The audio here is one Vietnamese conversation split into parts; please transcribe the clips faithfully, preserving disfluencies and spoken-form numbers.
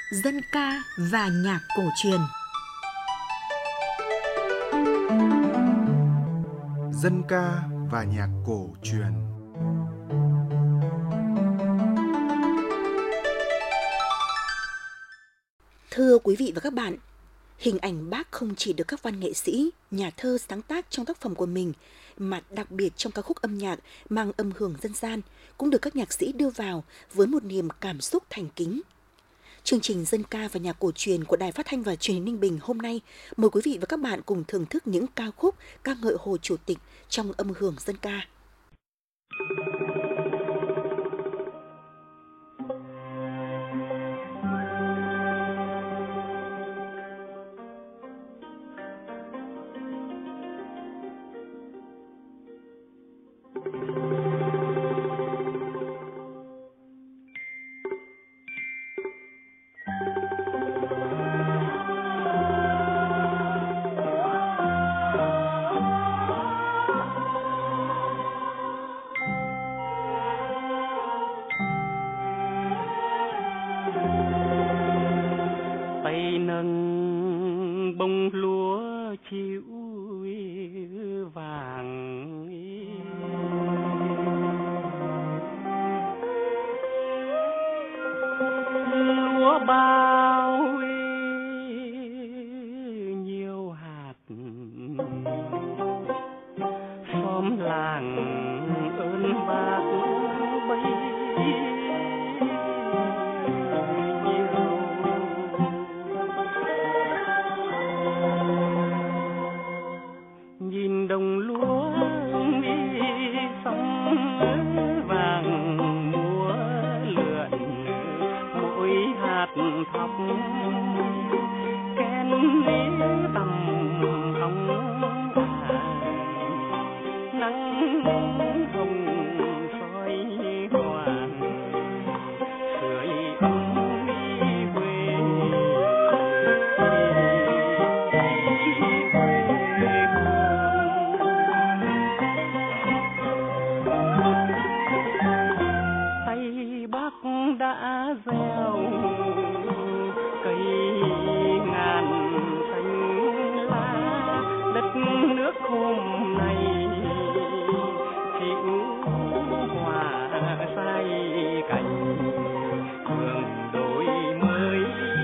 dân ca và nhạc cổ truyền. Dân ca và nhạc cổ truyền. Thưa quý vị và các bạn, hình ảnh Bác không chỉ được các văn nghệ sĩ, nhà thơ sáng tác trong tác phẩm của mình, mà đặc biệt trong ca khúc âm nhạc mang âm hưởng dân gian cũng được các nhạc sĩ đưa vào với một niềm cảm xúc thành kính. Chương trình Dân ca và nhạc cổ truyền của Đài Phát thanh và Truyền hình Ninh Bình hôm nay mời quý vị và các bạn cùng thưởng thức những ca khúc ca ngợi Hồ Chủ tịch trong âm hưởng dân ca. Nâng bông lúa chịu vàng, lúa bao nhiều hạt, xóm làng ơn bác bấy. Nhìn đồng lúa đi sóng vàng múa lượn, mỗi hạt thóc kén tầm hồng à, nắng hồng soi hoàng sưởi ấm quê. Đã gieo cây ngàn xanh lá, đất nước hôm nay chịu hòa say cảnh đường đổi mới,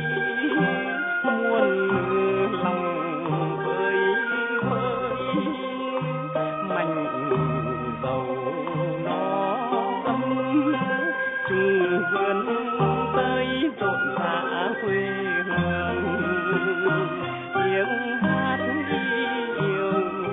muôn lòng vơi vơi mảnh dầu nó ấm chung vườn tới rộn rã quê hương, tiếng hát yêu yêu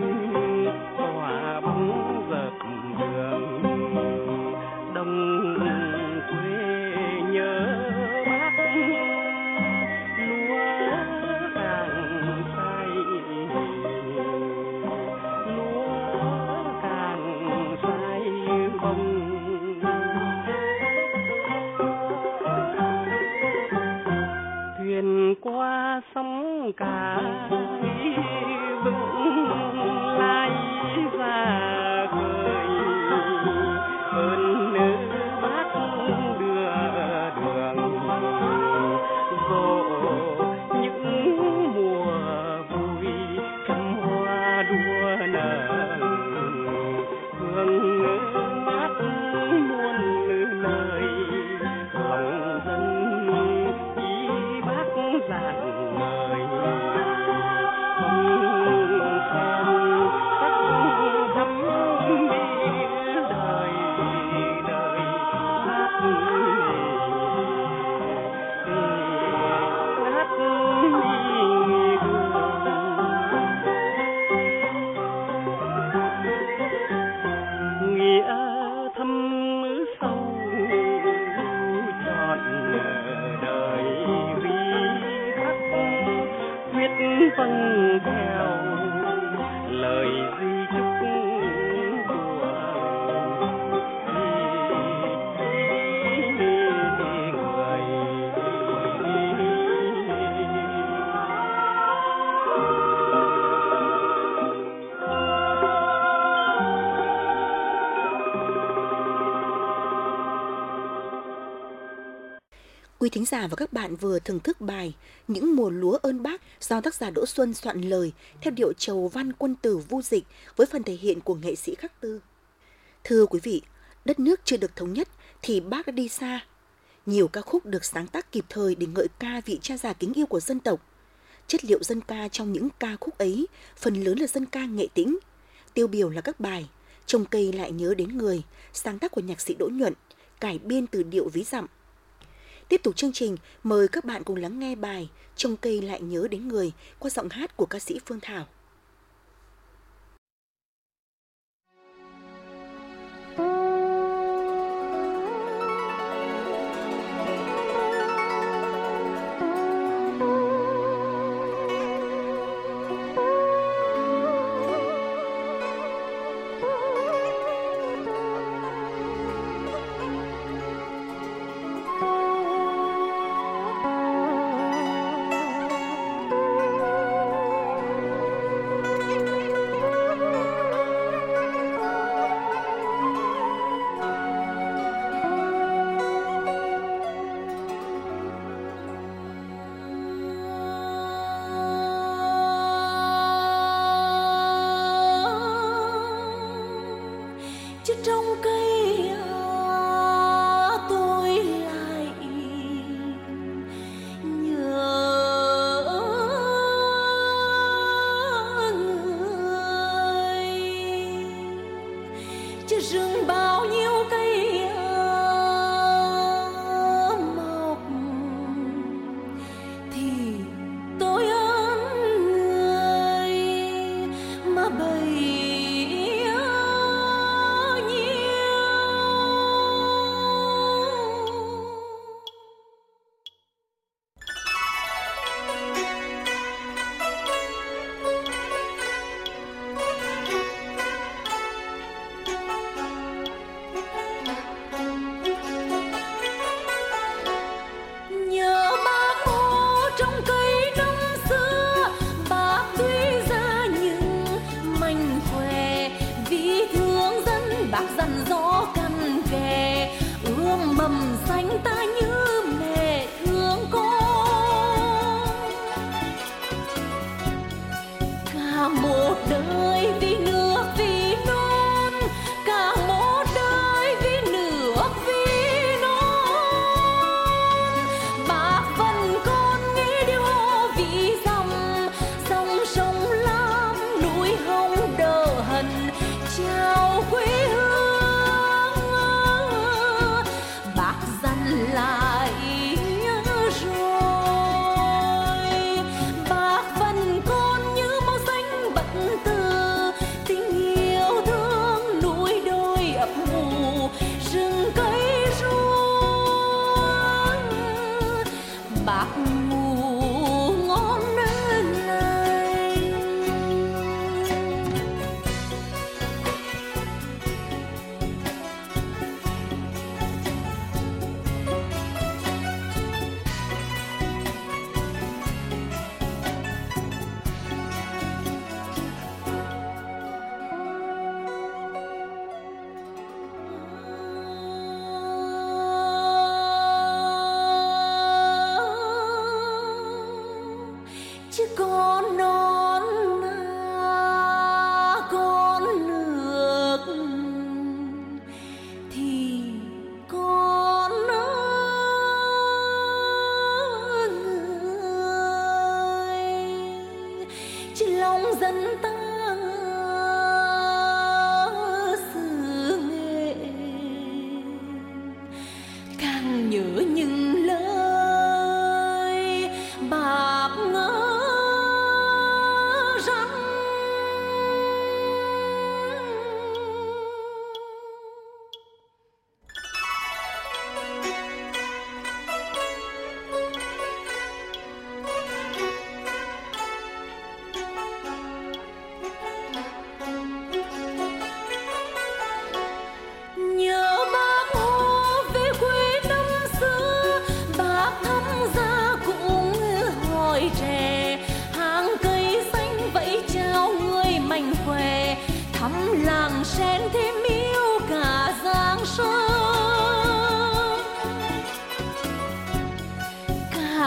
xanh tỏa bóng dợp đường đông. Quý thính giả và các bạn vừa thưởng thức bài Những mùa lúa ơn Bác do tác giả Đỗ Xuân soạn lời theo điệu chầu văn quân tử Vu Dịch với phần thể hiện của nghệ sĩ Khắc Tư. Thưa quý vị, đất nước chưa được thống nhất thì Bác đã đi xa. Nhiều ca khúc được sáng tác kịp thời để ngợi ca vị cha già kính yêu của dân tộc. Chất liệu dân ca trong những ca khúc ấy phần lớn là dân ca nghệ tĩnh. Tiêu biểu là các bài Trồng cây lại nhớ đến người, sáng tác của nhạc sĩ Đỗ Nhuận, cải biên từ điệu ví dặm. Tiếp tục chương trình, mời các bạn cùng lắng nghe bài Trồng cây lại nhớ đến người qua giọng hát của ca sĩ Phương Thảo.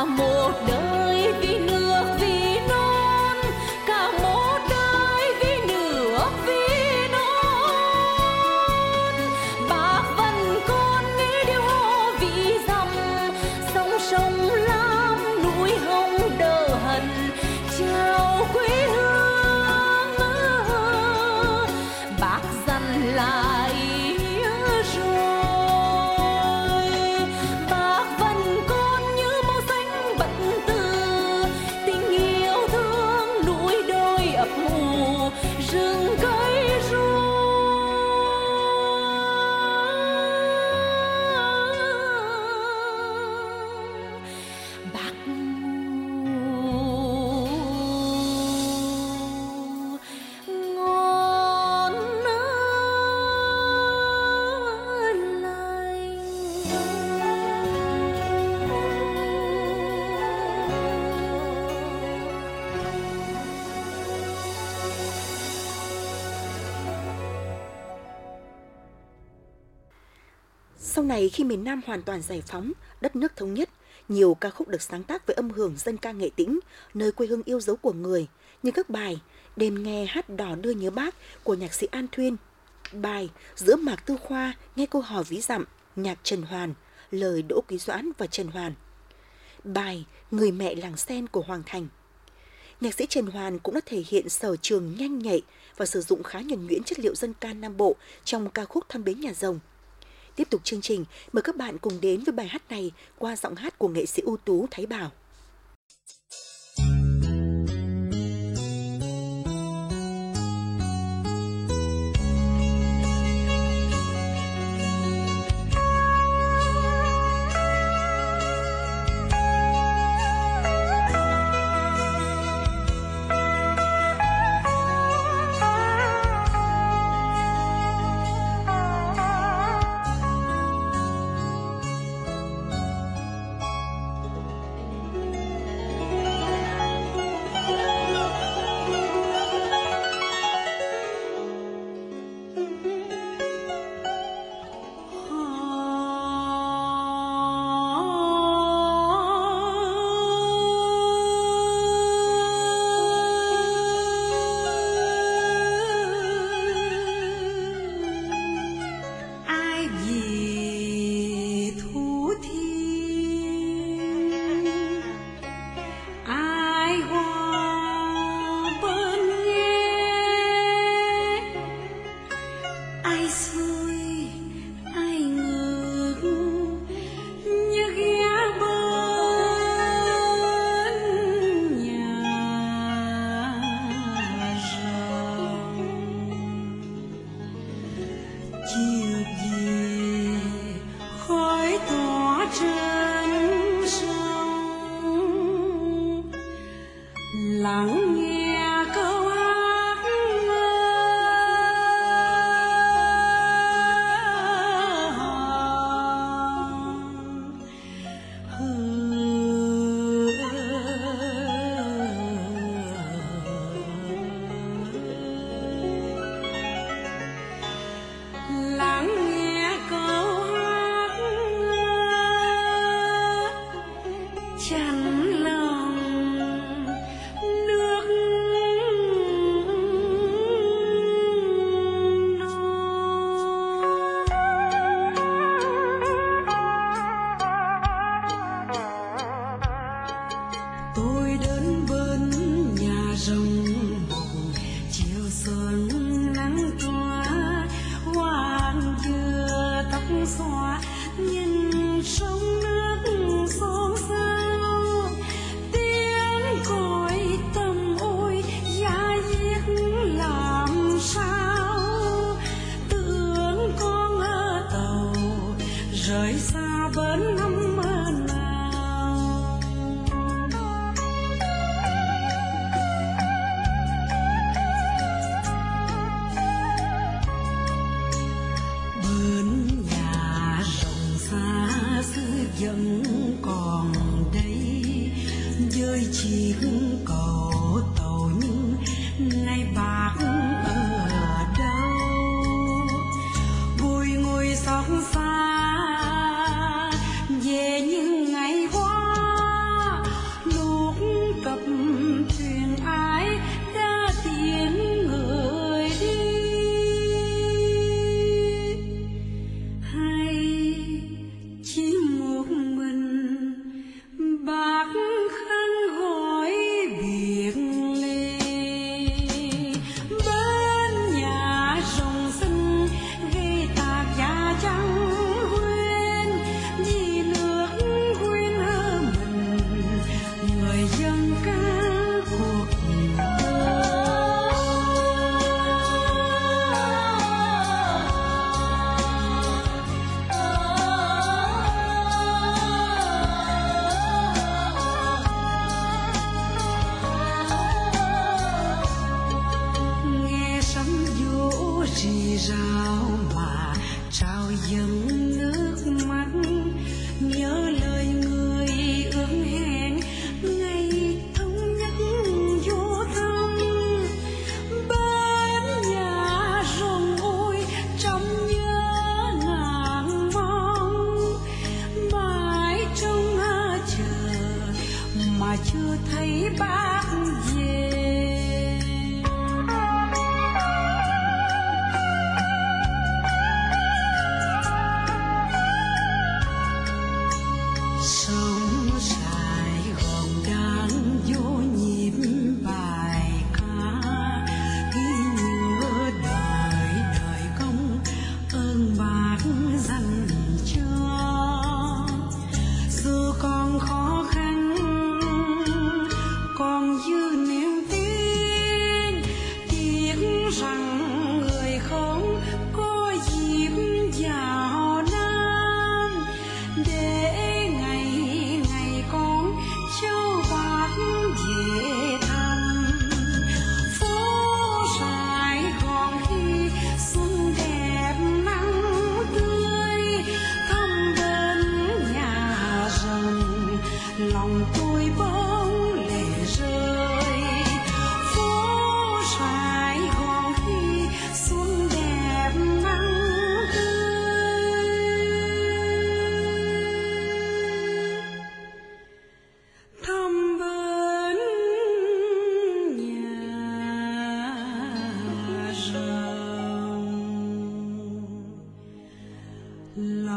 cả một đời vì nước vì non, cả một đời vì nước vì non. Bác vẫn còn nghe điều hò vì dặm, sông sông lam núi hồng đờ hận chào quê hương. Bác dặn lại rồi, bác vẫn còn như màu xanh bất tử, tình yêu thương núi đồi ấp ủ rừng cây ru. Bác ngủ ngon lành. Sau này khi miền Nam hoàn toàn giải phóng, đất nước thống nhất, nhiều ca khúc được sáng tác với âm hưởng dân ca Nghệ Tĩnh, nơi quê hương yêu dấu của người, như các bài Đêm nghe hát đò đưa nhớ Bác của nhạc sĩ An Thuyên, bài Giữa mạc Tư Khoa nghe câu hò ví dặm, nhạc Trần Hoàn, lời Đỗ Quý Doãn và Trần Hoàn, bài Người mẹ làng sen của Hoàng Thành. Nhạc sĩ Trần Hoàn cũng đã thể hiện sở trường nhanh nhạy và sử dụng khá nhuần nhuyễn chất liệu dân ca Nam Bộ trong ca khúc Thăm Bến Nhà Rồng. Tiếp tục chương trình, mời các bạn cùng đến với bài hát này qua giọng hát của nghệ sĩ ưu tú Thái Bảo.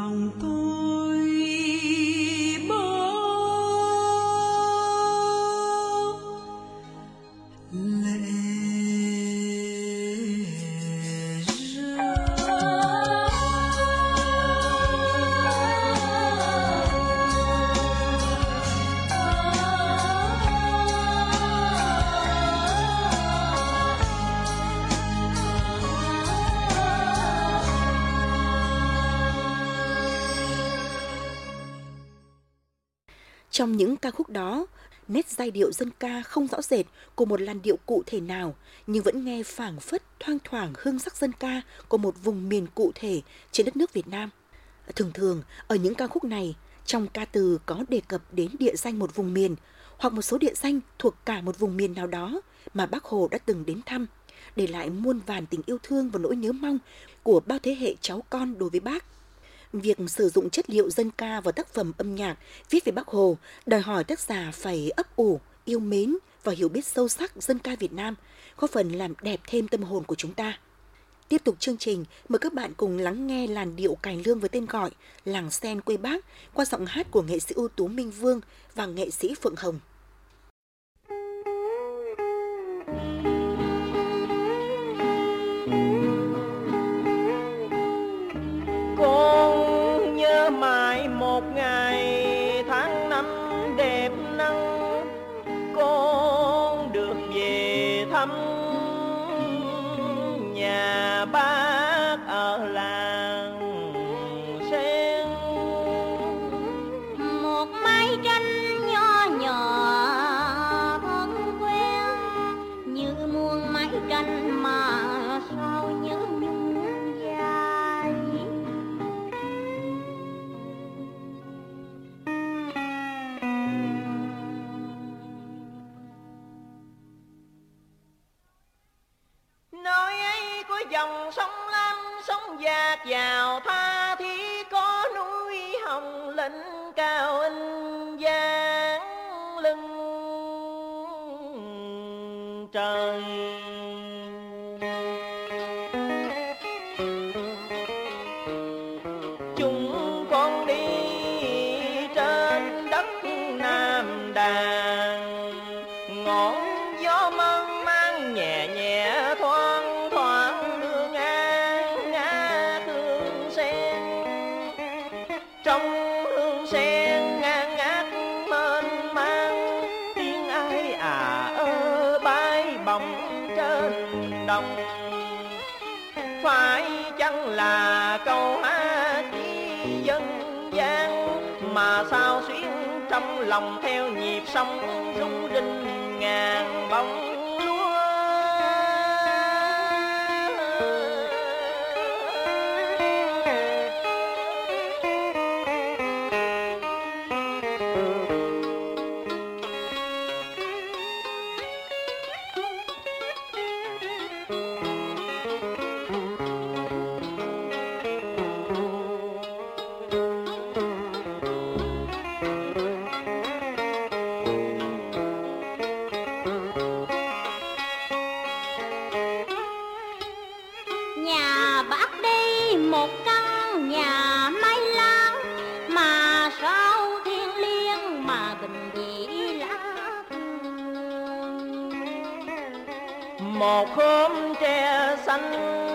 lòng tôi bỗng lệ Trong những ca khúc đó, nét giai điệu dân ca không rõ rệt của một làn điệu cụ thể nào, nhưng vẫn nghe phảng phất thoang thoảng hương sắc dân ca của một vùng miền cụ thể trên đất nước Việt Nam. Thường thường, ở những ca khúc này, trong ca từ có đề cập đến địa danh một vùng miền, hoặc một số địa danh thuộc cả một vùng miền nào đó mà Bác Hồ đã từng đến thăm, để lại muôn vàn tình yêu thương và nỗi nhớ mong của bao thế hệ cháu con đối với Bác. Việc sử dụng chất liệu dân ca vào tác phẩm âm nhạc viết về Bác Hồ đòi hỏi tác giả phải ấp ủ, yêu mến và hiểu biết sâu sắc dân ca Việt Nam, góp phần làm đẹp thêm tâm hồn của chúng ta. Tiếp tục chương trình, mời các bạn cùng lắng nghe làn điệu cải lương với tên gọi Làng Sen quê Bác qua giọng hát của nghệ sĩ ưu tú Minh Vương và nghệ sĩ Phượng Hồng. Con nhớ mãi một ngày tháng năm đẹp nắng, con được về thăm nhà bác ở làng Sen. Một mái tranh nho nhỏ thân quen, như muôn mái tranh mà sao nhớ nhung dài. Nơi ấy có dòng sông Lam sông dạt vào tha thiết, có núi Hồng Lĩnh cao in dáng lưng trời. Chúng con đi trên đất Nam Đàn, ngọn gió mơn man nhẹ nhẹ thoang thoảng đưa ngang ngã hương sen. Trong hương sen ngang ngát mênh mang, tiếng ai à ơ bay bồng trên đồng. Phải chăng là câu hát chi dân gian, mà sao xuyên trong lòng theo nhịp sóng rung rinh ngàn bóng lúa. Nhà bác đây một căn nhà mái lá, mà sao thiêng liêng mà bình dị lá hương. Một khóm tre xanh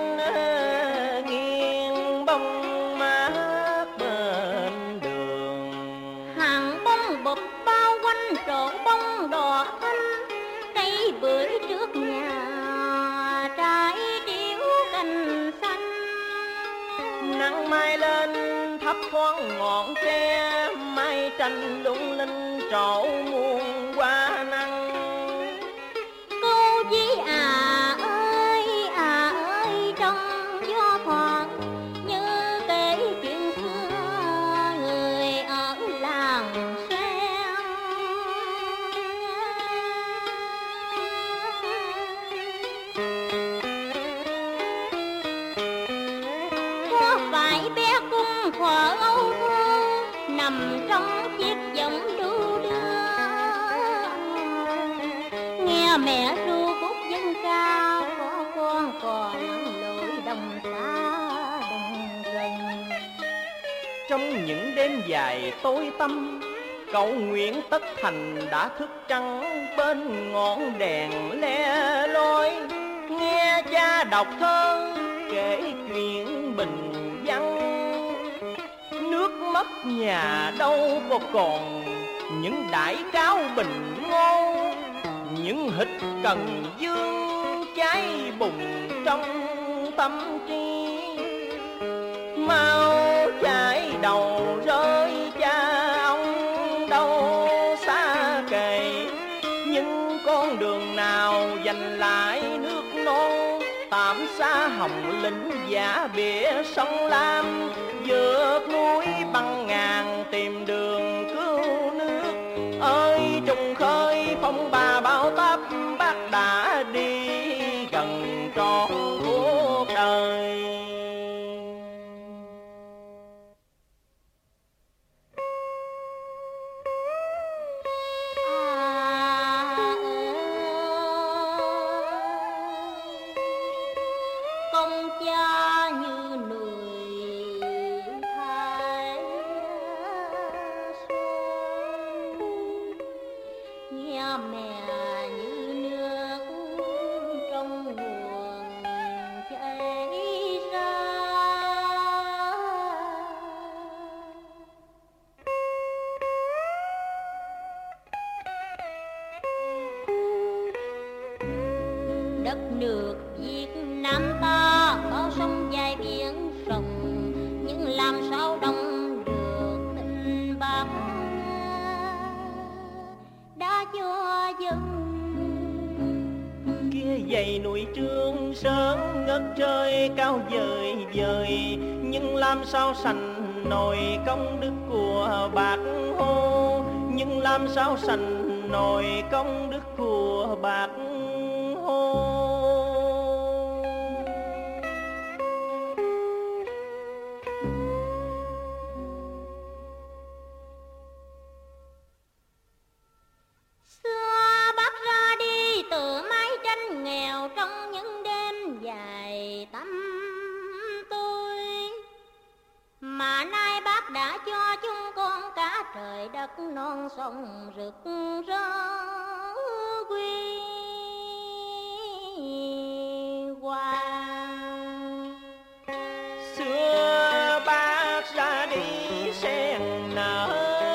nghiêng bông mát bên đường, Hàng bông bụp bao quanh trổ bông đỏ thanh, cây bưởi trước nhà trái điếu cành xanh. nắng mai lên thấp thoáng ngọn tre, mai tranh lung linh trổ muôn hoa nắng. Cô dí à ơi à ơi, trong gió thoảng như kể chuyện xưa người ở làng Sen. Có phải bé cung thuở âu thơ nằm trong chiếc giọng đu đưa, nghe mẹ ru khúc dân ca, có con còn lội đồng xa đồng gần. Trong những đêm dài tối tăm, cậu Nguyễn Tất Thành đã thức trắng bên ngọn đèn le loi, nghe cha đọc thơ kể chuyện bình văn. Nước mất nhà đâu có còn những đãi cáo bình ngô, những hịch cần dương cháy bùng trong tâm trí. Mau chải đầu rơi cha ông đâu xa kề, nhưng con đường nào giành lại nước non, tạm xa Hồng Lĩnh giả bỉa sông Lam, vượt núi băng ngàn tìm đường cứu nước. Ơi trùng khơi phong ba bão táp, bác đã đi gần trọn cuộc đời. Đất nước Việt Nam ta bao sông dài biển rộng, nhưng làm sao đông được tình bác đã cho dân. Kia dày núi Trường Sơn ngất trời cao vời vời, nhưng làm sao sành nổi công đức của Bác Hồ, nhưng làm sao sành nổi công đức của Bác Hồ. Xưa bác ra đi từ mái tranh nghèo trong những đêm dài tăm tối, mà nay bác đã cho chúng con cả trời đất non sông rực rỡ quy hoàng. Xưa bác ra đi sen nở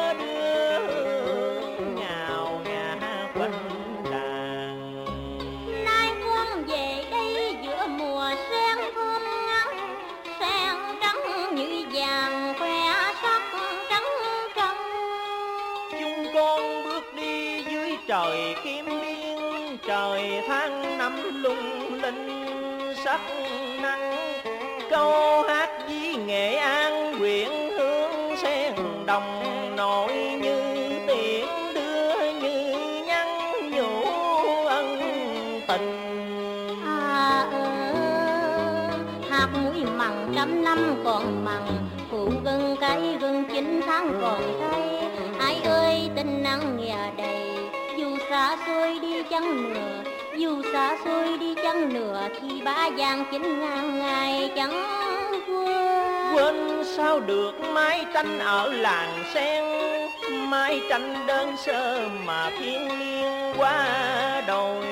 đưa ngào ngả quanh đàn, Nay con về đây giữa mùa sen thơm ngát, sen trắng như vàng khoe sắc trắng trong. chúng con bước đi dưới trời kim biên, trời tháng năm lung linh sắc nắng. Câu hát ví Nghệ An quyện hương sen đồng, nổi như tiếng đưa như nhắn nhủ ân tình. À ơ, hạt muối mặn trăm năm còn mặn, phụ gừng cay gừng chín tháng còn cay. Ai ơi tình nắng nhà đầy, dù xa xôi đi chăng nữa, dù xa xôi đi chăng nữa, thì ba vàng chín ngàn ngày chẳng quên. Quên sao được mái tranh ở làng sen, mái tranh đơn sơ mà thiên liêng qua đồi.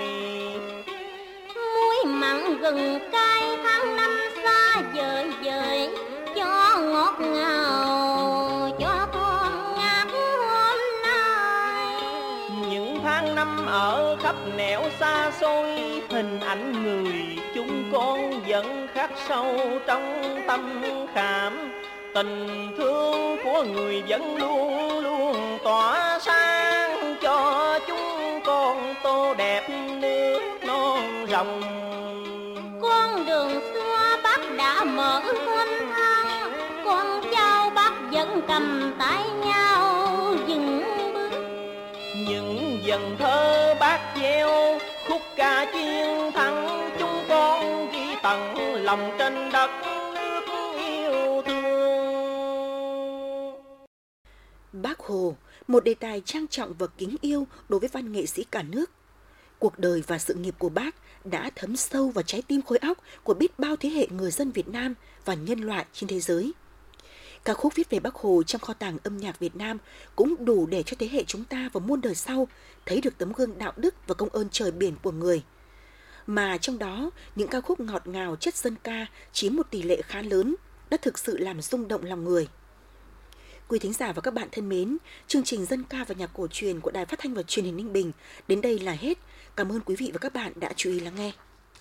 Muối mặn gừng cay tháng năm xa vời vời, cho ngọt ngào cho thơm ngát hôm nay. Những tháng năm ở khắp nẻo xa xôi, hình ảnh người chúng con vẫn khắc sâu trong tâm khảm. Tình thương của người vẫn luôn luôn tỏa sáng, cho chúng con tô đẹp nước non rồng. Con đường xưa bác đã mở thênh thang, con cháu bác vẫn cầm tay nhau dừng bước. Những dần thơ bác gieo khúc ca chiến thắng, chúng con ghi tận lòng trên đất nước yêu thương. Bác Hồ, một đề tài trang trọng và kính yêu đối với văn nghệ sĩ cả nước. Cuộc đời và sự nghiệp của bác đã thấm sâu vào trái tim khối óc của biết bao thế hệ người dân Việt Nam và nhân loại trên thế giới. Ca khúc viết về Bác Hồ trong kho tàng âm nhạc Việt Nam cũng đủ để cho thế hệ chúng ta và muôn đời sau thấy được tấm gương đạo đức và công ơn trời biển của người. Mà trong đó, những ca khúc ngọt ngào chất dân ca chiếm một tỷ lệ khá lớn, đã thực sự làm rung động lòng người. Quý thính giả và các bạn thân mến, chương trình Dân ca và nhạc cổ truyền của Đài Phát thanh và Truyền hình Ninh Bình đến đây là hết. Cảm ơn quý vị và các bạn đã chú ý lắng nghe.